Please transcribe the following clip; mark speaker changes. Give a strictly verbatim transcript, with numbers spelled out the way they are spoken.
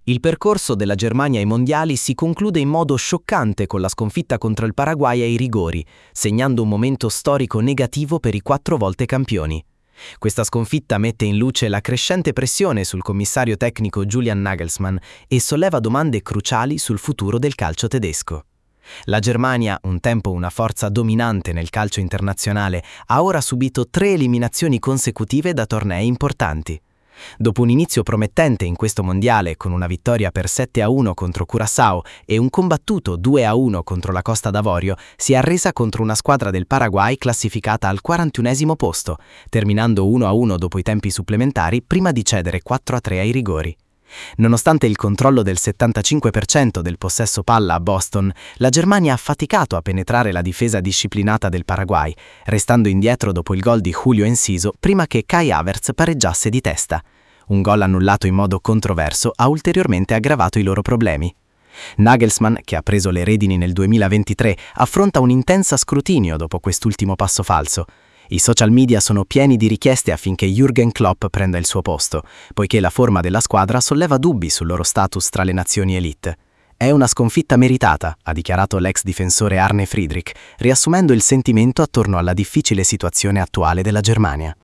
Speaker 1: Il percorso della Germania ai mondiali si conclude in modo scioccante con la sconfitta contro il Paraguay ai rigori, segnando un momento storico negativo per i quattro volte campioni. Questa sconfitta mette in luce la crescente pressione sul commissario tecnico Julian Nagelsmann e solleva domande cruciali sul futuro del calcio tedesco. La Germania, un tempo una forza dominante nel calcio internazionale, ha ora subito tre eliminazioni consecutive da tornei importanti. Dopo un inizio promettente in questo mondiale con una vittoria per sette a uno contro Curaçao e un combattuto due a uno contro la Costa d'Avorio, si è arresa contro una squadra del Paraguay classificata al quarantunesimo posto, terminando uno a uno dopo i tempi supplementari prima di cedere quattro a tre ai rigori. Nonostante il controllo del settantacinque per cento del possesso palla a Boston, la Germania ha faticato a penetrare la difesa disciplinata del Paraguay, restando indietro dopo il gol di Julio Enciso prima che Kai Havertz pareggiasse di testa. Un gol annullato in modo controverso ha ulteriormente aggravato i loro problemi. Nagelsmann, che ha preso le redini nel duemilaventitré, affronta un intenso scrutinio dopo quest'ultimo passo falso. I social media sono pieni di richieste affinché Jürgen Klopp prenda il suo posto, poiché la forma della squadra solleva dubbi sul loro status tra le nazioni elite. È una sconfitta meritata, ha dichiarato l'ex difensore Arne Friedrich, riassumendo il sentimento attorno alla difficile situazione attuale della Germania.